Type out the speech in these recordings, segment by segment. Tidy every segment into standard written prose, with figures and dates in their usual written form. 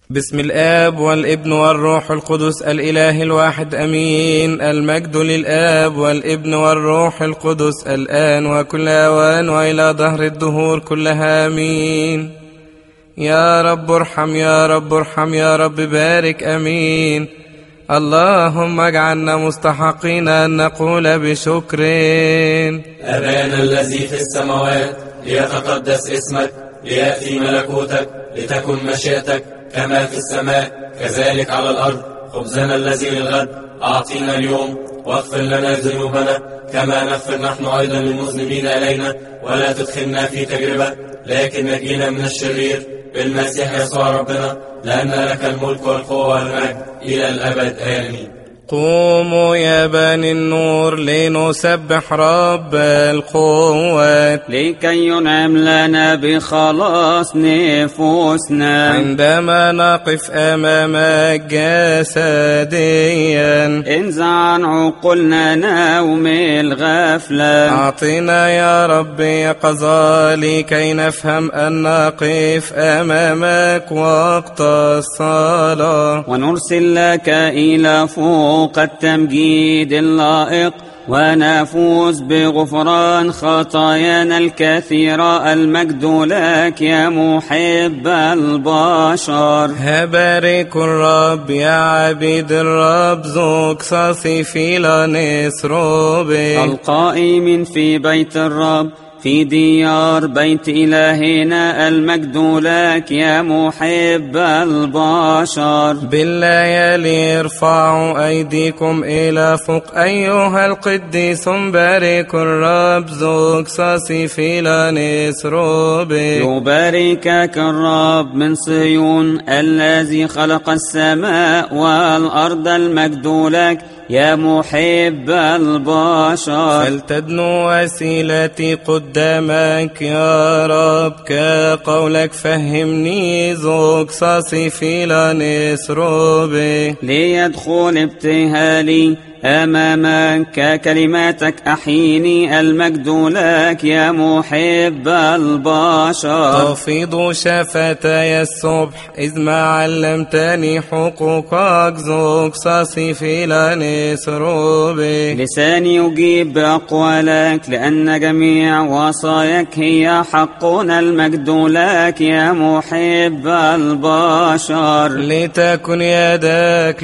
بسم الآب والابن والروح القدس الإله الواحد أمين. المجد للآب والابن والروح القدس الآن وكل أوان وإلى دهر الدهور كلها أمين. يا رب ارحم، يا رب ارحم، يا رب بارك. أمين. اللهم اجعلنا مستحقين أن نقول بشكر: أبانا الذي في السماوات، ليتقدس اسمك، ليأتي ملكوتك، لتكن مشيئتك كما في السماء كذلك على الأرض. خبزنا الذي للغد أعطينا اليوم، واغفر لنا ذنوبنا كما نغفر نحن أيضا للمذنبين إلينا، ولا تدخلنا في تجربة لكن نجينا من الشرير، بالمسيح يسوع ربنا، لأن لك الملك والقوة والمجد إلى الأبد آمين. قوموا يا بني النور لنسبح رب القوات، لكي ينعم لنا بخلاص نفوسنا عندما نقف أمامك جسديا. انزع عن عقولنا نوم الغفلة، أعطنا يا رب يقظة لكي نفهم أن نقف أمامك وقت الصلاة، ونرسل لك إلى فوق التمجيد اللائق، ونفوز بغفران خطايانا الكثيرة. المجد لك يا محب البشر. هبارك الرب يا عبيد الرب، ذوق صاصي في لنسروبي، القائمين في بيت الرب في ديار بيت إلهنا. المجد لك يا محب البشر. بالليالي ارفعوا أيديكم إلى فوق أيها القديس، بارك الرب ذوق صاصي في لنسروبي. يباركك الرب من صهيون الذي خلق السماء والأرض. المجد لك يا محب البشر. فلتدنو وسيلتي قدامك يا رب، كقولك فهمني ذوق صاصي في لنسروبي. ليدخل ابتهالي أمامك كلماتك أحيني. المجد لك يا محب البشر. تفيض شفتي الصبح إذ ما علمتني حقوقك، ذوق صاصي في لنسروبي. لساني يجيب بأقوالك لأن جميع وصاياك هي حقنا. المجد لك يا محب البشر. لتكن يدك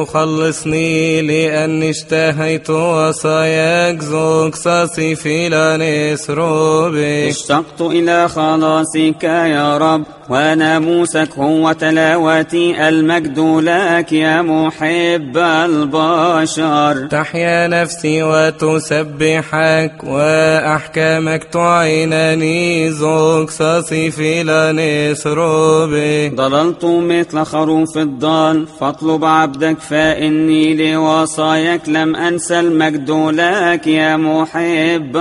لتخلصني لأني اشتهيت وصاياك، ذوق صاصي في لنسروبي. اشتقت إلى خلاصك يا رب، وناموسك هو تلاوتي. المجد لك يا محب البشر. تحيا نفسي وتسبحك، وأحكامك تعينني، ذوق صاصي في لنسروبي. ضللت مثل خروف الضال، فاطلب عبدك فإني لوصاياك لم أنسى. المجد لك يا محب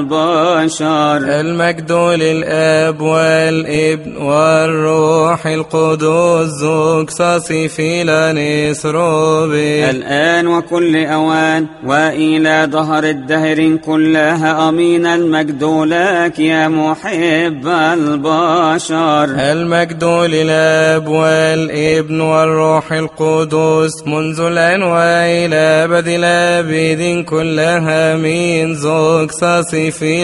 البشر. المجد للآب والابن والروح القدس، ذوق صاصي في لنسروبي. الآن وكل أوان وإلى دهر الدهر كلها أمين. المجد لك يا محب البشر. المجد للآب والابن والروح القدس منذ الآن وإلى أبد الآبدين كلها أمين. ذوق صاصي في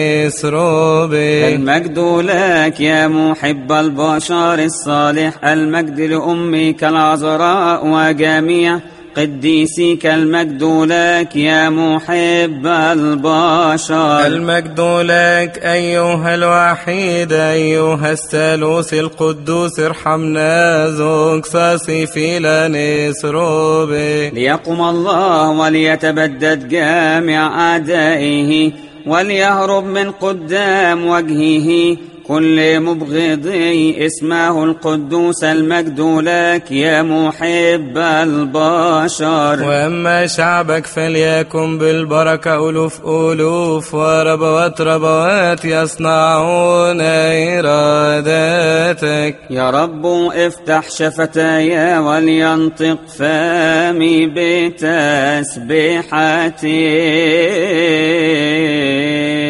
لنسروبي. المجد لك يا محب البشر الصالح. المجد لأمك العذراء وجميع قديسيك. المجد لك يا محب البشر. المجد لك أيها الوحيد أيها الثالوث القدوس، ارحمنا، ذوق صاصي في لنسروبي. ليقم الله وليتبدد جامع أعدائه، وليهرب من قدام وجهه كل مبغضي اسمه القدوس. المجد لك يا محب البشر. وأما شعبك فليكن بالبركة ألوف ألوف، وربوات ربوات يصنعون إرادتك. يا رب افتح شفتاي ولينطق فمي بتسبيحتي.